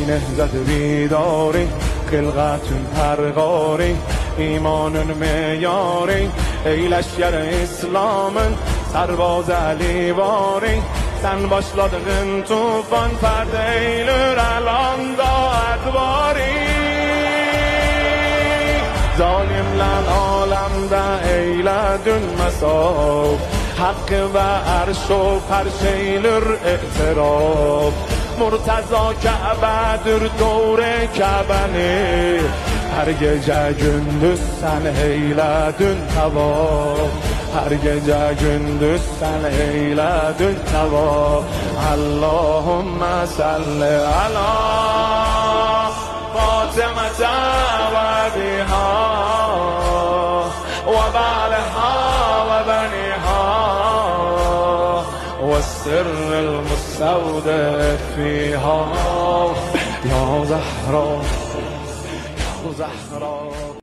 نهضت بیداری خلقتون پرغاری ایمانون میاری ای لشکر اسلامن سرباز علیواری sen başladığın tufan perdeylür alanda edvari zalimler alemde eyledün mesaf hakkı ve erş o perşeylür e'tiraf Murtaza Kabe'dir doğru Kabe'ni her gece gündüz sen eyledün tavaf her gece gündüz sen eyledün tavaf Allahümme salli ala Fatıma ve biha ve ba'liha ve beniha والسر المستودع فيها يا زهراء يا زهراء